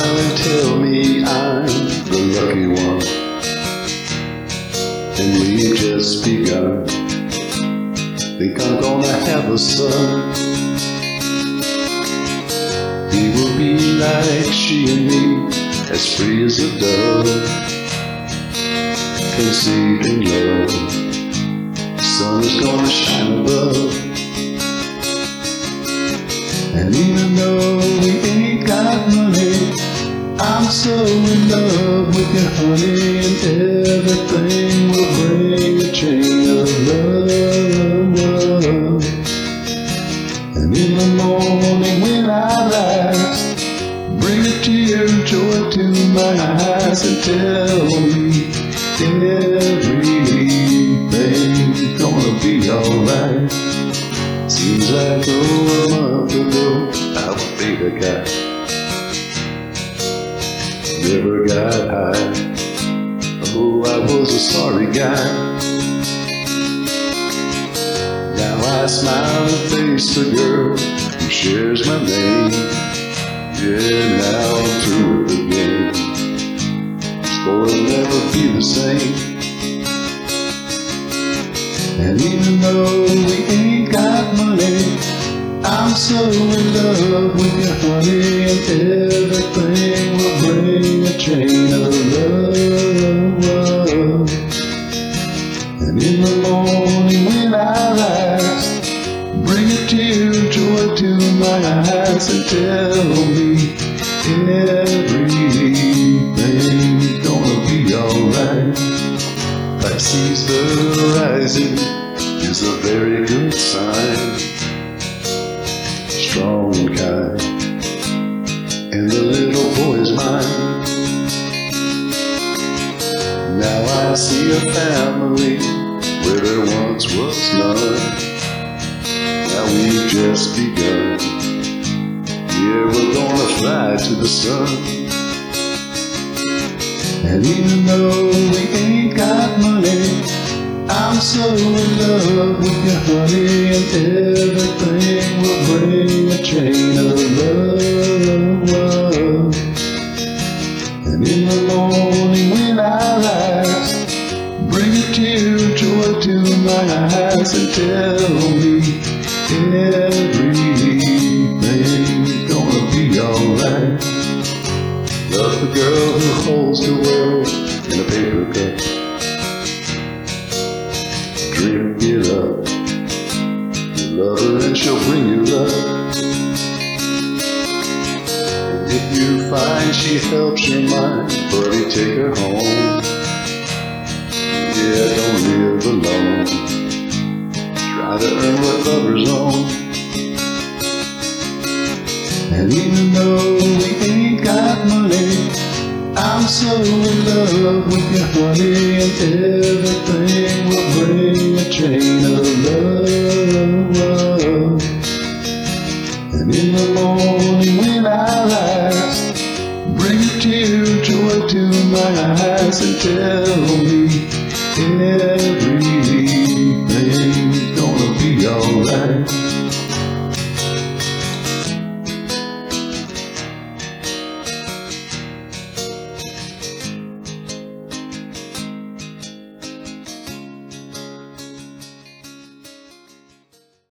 smile and tell me I'm the lucky one, and we've just begun. Think I'm gonna have a son. He will be like she and me, as free as a dove, conceived in love. The sun is gonna shine above. And even though we ain't got money, I'm so in love with you, honey, and everything will bring a chain of love. And in the morning when I rise, bring a tear of joy to my eyes and tell me everything's gonna be alright. Seems like a month ago I was a beta guy, never got high. Oh, I was a sorry guy. Now I smile and face the girl who shares my name. Yeah, now I'm through with the game. This boy will never be the same. And even though we ain't got money, I'm so in love with you, honey, and everything will bring a chain of love. And in the morning when I rise, bring a tear of joy to my eyes and tell me everything's gonna be alright. Pisces the rising is a very good sign, strong and kind, and the little boy's mine. Now I see a family where there once was none. Now we've just begun. Yeah, we're gonna fly to the sun. And even though we ain't got money, I'm so in love with you, honey, and everything will bring a chain of love. And in the morning when I rise, bring a tear of joy to my eyes and tell me everything's gonna be alright. Love the girl who holds the world in a paper cup. Drink it up. You love her and she'll bring you love. And if you find she helps your mind, buddy, take her home. Yeah, don't live alone. Try to earn what lovers own. And even though we ain't got money, I'm so in love with you, honey, and everything will bring a chain of love. And in the morning when I rise, bring a tear of joy to my eyes and tell me everything's gonna be alright.